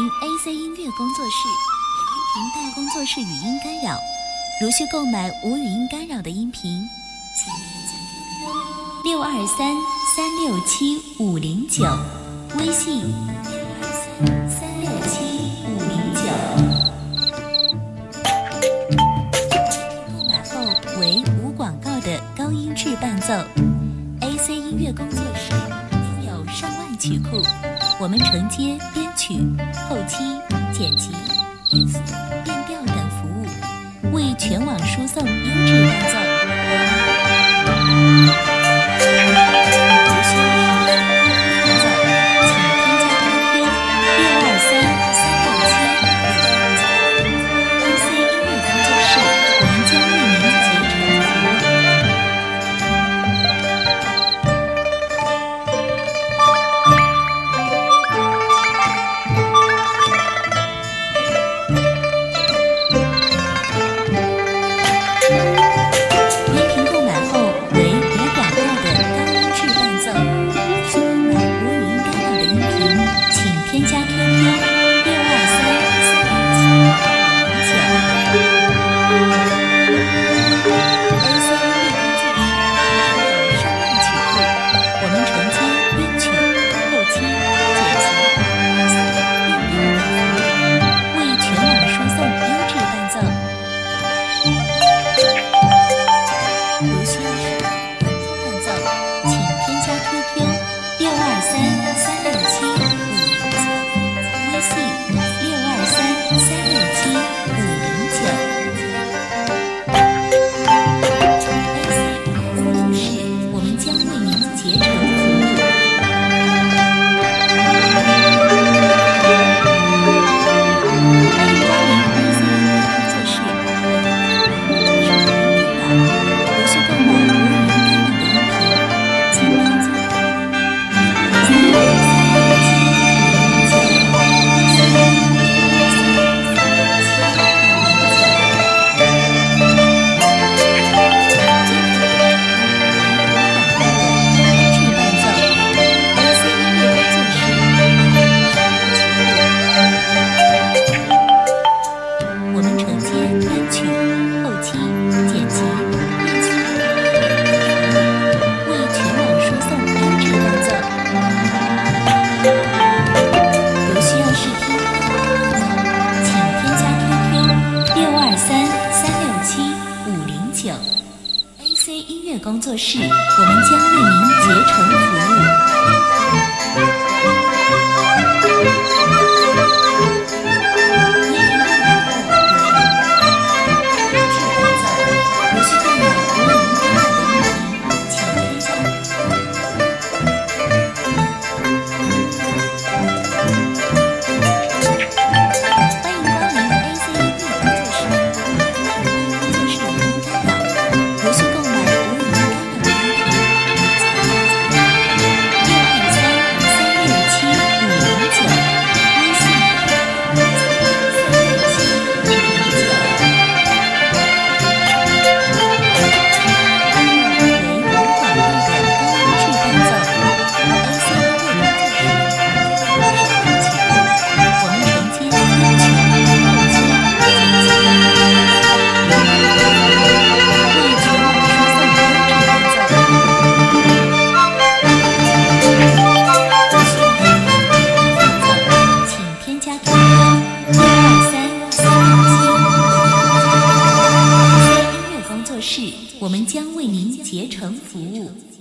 临 AC 音乐工作室，音频带工作室语音干扰。如需购买无语音干扰的音频，请添加 QQ623675509，微信623367509。购买后为无广告的高音质伴奏。AC 音乐工作室拥有上万曲库，我们承接编曲、后期、剪辑、变速、变调等服务，为全网输送优质伴奏。AC 音乐工作室，我们将为您竭诚服务。我们将为您竭诚服务。